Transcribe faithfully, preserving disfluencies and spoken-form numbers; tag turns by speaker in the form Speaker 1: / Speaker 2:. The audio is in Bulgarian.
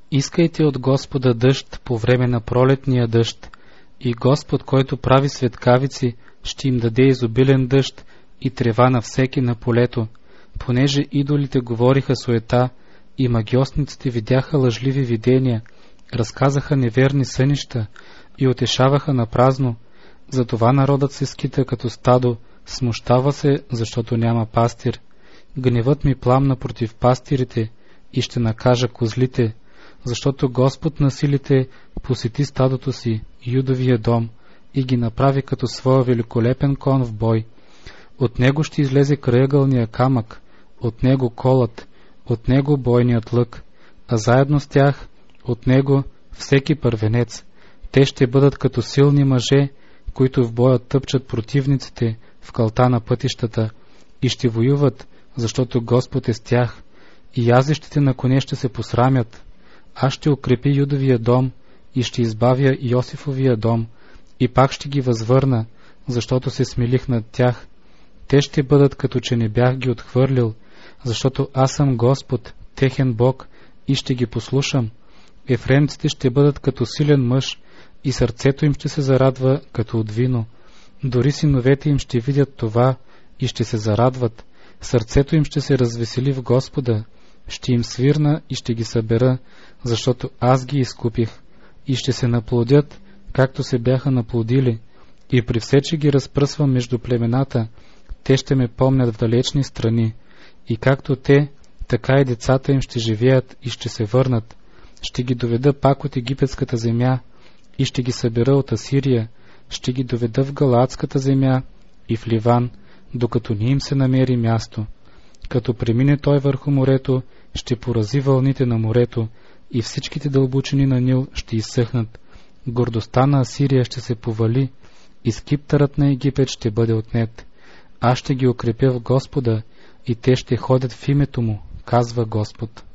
Speaker 1: Искайте от Господа дъжд по време на пролетния дъжд, и Господ, който прави светкавици, ще им даде изобилен дъжд и трева на всеки на полето, понеже идолите говориха суета и магьосниците видяха лъжливи видения, разказаха неверни сънища и утешаваха на празно. Затова народът се скита като стадо, смущава се, защото няма пастир. Гневът ми пламна против пастирите и ще накажа козлите, защото Господ на силите посети стадото си, Юдовия дом, и ги направи като своя великолепен кон в бой. От него ще излезе краягълния камък, от него колът, от него бойният лък, а заедно с тях от него всеки първенец. Те ще бъдат като силни мъже, които в боя тъпчат противниците в калта на пътищата, и ще воюват, защото Господ е с тях, и язещите на коне ще се посрамят. Аз ще укрепи Юдовия дом и ще избавя Йосифовия дом, и пак ще ги възвърна, защото се смилих над тях. Те ще бъдат като че не бях ги отхвърлил, защото аз съм Господ, техен Бог, и ще ги послушам. Ефремците ще бъдат като силен мъж, и сърцето им ще се зарадва като от вино. Дори синовете им ще видят това и ще се зарадват. Сърцето им ще се развесели в Господа. Ще им свирна и ще ги събера, защото аз ги изкупих, и ще се наплодят, както се бяха наплодили, и при все, че ги разпръсвам между племената, те ще ме помнят в далечни страни, и както те, така и децата им ще живеят и ще се върнат. Ще ги доведа пак от египетската земя и ще ги събера от Асирия, ще ги доведа в Галаадската земя и в Ливан, докато не им се намери място. Като премине той върху морето, ще порази вълните на морето и всичките дълбочини на Нил ще изсъхнат. Гордостта на Асирия ще се повали и скиптърът на Египет ще бъде отнет. Аз ще ги укрепя в Господа и те ще ходят в името му, казва Господ.